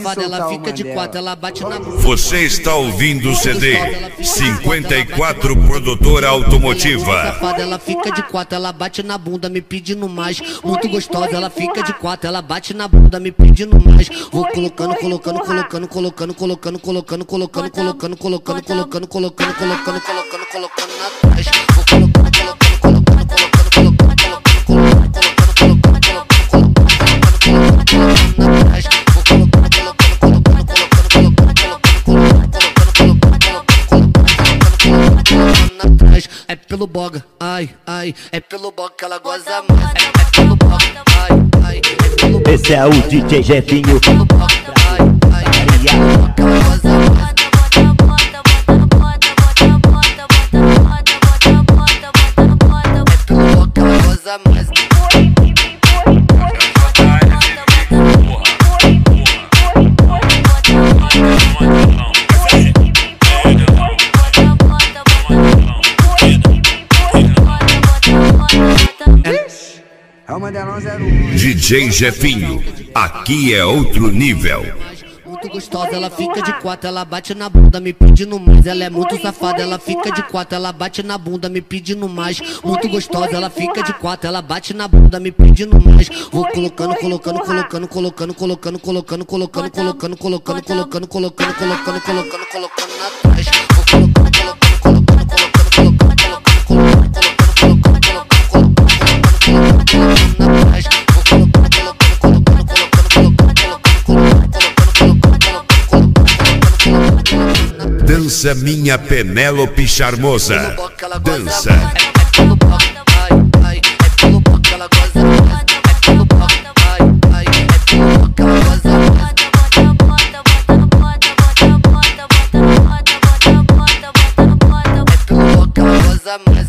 safada, ela fica de quatro, ela bate na bunda. Você está ouvindo o CD 54 Produtora Automotiva. Safada, ela fica de quatro, ela bate na bunda, me pedindo mais. Muito gostosa, ela fica de quatro, ela bate na bunda, me pedindo mais. Vou colocando na trás. É pelo boga, ai, ai, é pelo boga que ela goza mais. É pelo boga, ai, ai, é pelo boga. Esse é o DJ Jefinho. É pelo boga, ai, ai, é pelo boga que ela goza mais. É pelo boga que ela goza mais. DJ Jefinho, aqui é outro nível. Muito gostosa, ela fica de quatro, ela bate na bunda, me pedindo mais. Ela é muito safada, ela fica de quatro, ela bate na bunda, me pedindo mais. Muito gostosa, ela fica de quatro, ela bate na bunda, me pedindo mais. Vou colocando na trás. Dança minha Penélope charmosa. Dança. É pelo boga, ai, ai, é pelo boga que ela goza mais. É pelo boga, ai, ai, é pelo boga que ela goza mais. É pelo boga que ela goza mais.